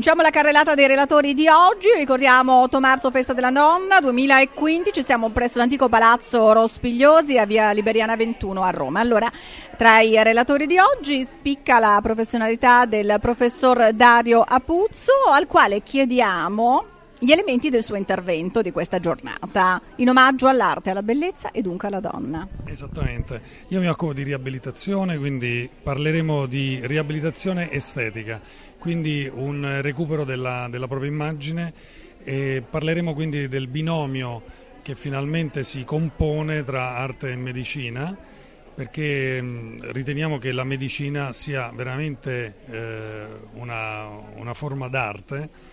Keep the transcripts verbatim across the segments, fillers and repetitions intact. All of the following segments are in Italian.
Cominciamo la carrellata dei relatori di oggi. Ricordiamo otto marzo, festa della nonna duemilaquindici. Siamo presso l'antico palazzo Rospigliosi a via Liberiana ventuno a Roma. Allora, tra i relatori di oggi spicca la professionalità del professor Dario Apuzzo, al quale chiediamo gli elementi del suo intervento di questa giornata, in omaggio all'arte, alla bellezza e dunque alla donna. Esattamente. Io mi occupo di riabilitazione, quindi parleremo di riabilitazione estetica, quindi un recupero della, della propria immagine, e parleremo quindi del binomio che finalmente si compone tra arte e medicina, perché mh, riteniamo che la medicina sia veramente eh, una, una forma d'arte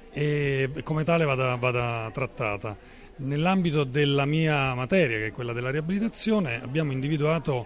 e come tale vada, vada trattata. Nell'ambito della mia materia, che è quella della riabilitazione, abbiamo individuato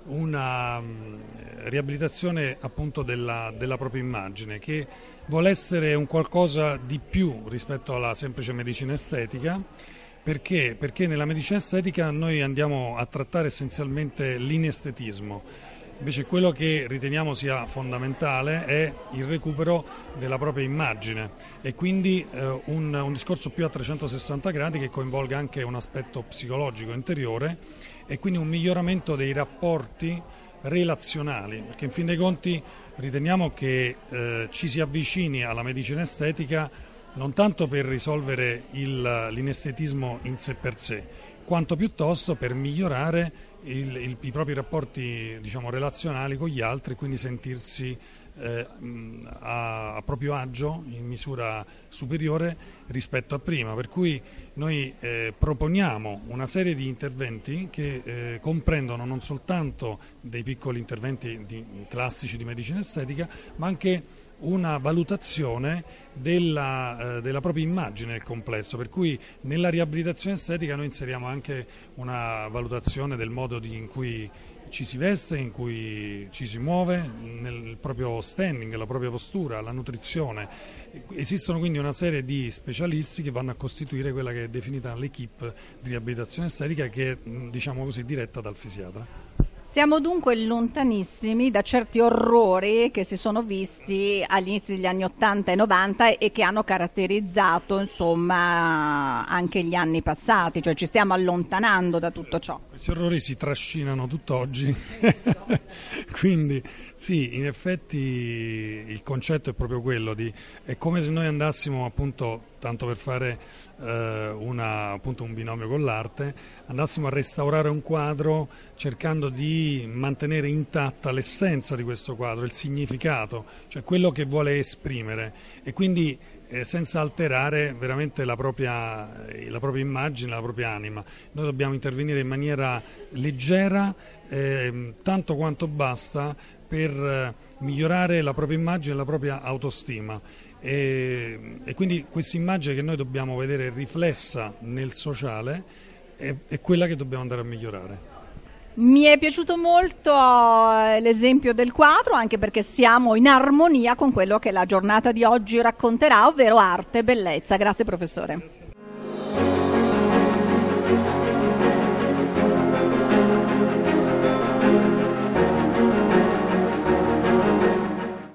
una riabilitazione appunto della, della propria immagine, che vuole essere un qualcosa di più rispetto alla semplice medicina estetica. Perché? Perché nella medicina estetica noi andiamo a trattare essenzialmente l'inestetismo. Invece quello che riteniamo sia fondamentale è il recupero della propria immagine e quindi eh, un, un discorso più a trecentosessanta gradi che coinvolga anche un aspetto psicologico interiore e quindi un miglioramento dei rapporti relazionali, perché in fin dei conti riteniamo che eh, ci si avvicini alla medicina estetica non tanto per risolvere il, l'inestetismo in sé per sé, quanto piuttosto per migliorare il, il, i propri rapporti, diciamo, relazionali con gli altri, quindi sentirsi eh, a, a proprio agio in misura superiore rispetto a prima. Per cui noi eh, proponiamo una serie di interventi che eh, comprendono non soltanto dei piccoli interventi di, classici di medicina estetica, ma anche una valutazione della, eh, della propria immagine nel complesso, per cui nella riabilitazione estetica noi inseriamo anche una valutazione del modo di, in cui ci si veste, in cui ci si muove, nel proprio standing, la propria postura, la nutrizione. Esistono quindi una serie di specialisti che vanno a costituire quella che è definita l'equipe di riabilitazione estetica, che è, diciamo così, diretta dal fisiatra. Siamo dunque lontanissimi da certi orrori che si sono visti agli inizi degli anni ottanta e novanta e che hanno caratterizzato, insomma, anche gli anni passati, cioè ci stiamo allontanando da tutto ciò. Questi orrori si trascinano tutt'oggi, quindi sì, in effetti il concetto è proprio quello di, è come se noi andassimo appunto, tanto per fare eh, una, appunto un binomio con l'arte, andassimo a restaurare un quadro cercando di mantenere intatta l'essenza di questo quadro, il significato, cioè quello che vuole esprimere, e quindi eh, senza alterare veramente la propria, eh, la propria immagine, la propria anima. Noi dobbiamo intervenire in maniera leggera, eh, tanto quanto basta per eh, migliorare la propria immagine e la propria autostima. E, e quindi questa immagine che noi dobbiamo vedere riflessa nel sociale è, è quella che dobbiamo andare a migliorare. Mi è piaciuto molto l'esempio del quadro, anche perché siamo in armonia con quello che la giornata di oggi racconterà, ovvero arte e bellezza. Grazie professore. Grazie.